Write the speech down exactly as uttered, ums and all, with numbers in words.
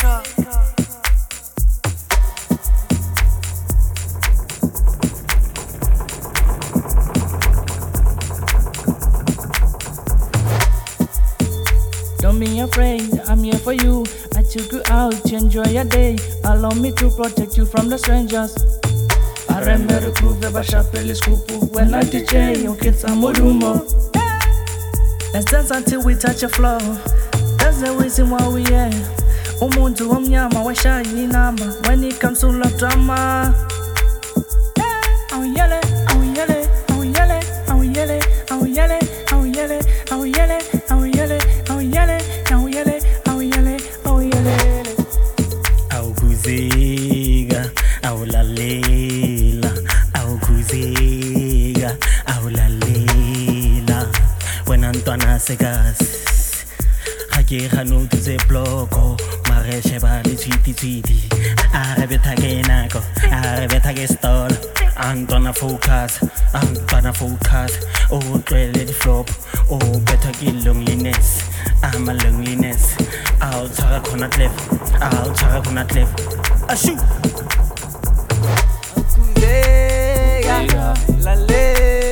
Don't be afraid, I'm here for you. I took you out to enjoy your day. Allow me to protect you from the strangers. I remember the groove of a chapel scoop when I D J, you get some more humor. Let's dance until we touch the floor. That's the reason why we here. Umuntu omnyama we shy number when it comes to love drama. Oh yele, oh yele, oh yele, oh yele, oh yele, oh yele, oh yele, oh yele, oh yele, oh yele, oh yele, oh yele. Au kuziga, au lalela, au kuziga, au lalela. When Antwana segas, haki hanu tuze bloko, mare sheba li tweety tweety. Arebe tage nako, arebe tage stall. Antwana focus, Antwana focus. Oh, really the flop. Oh, better get loneliness. I'm a loneliness. I'll try to not live. I'll try to not live. I shoot. La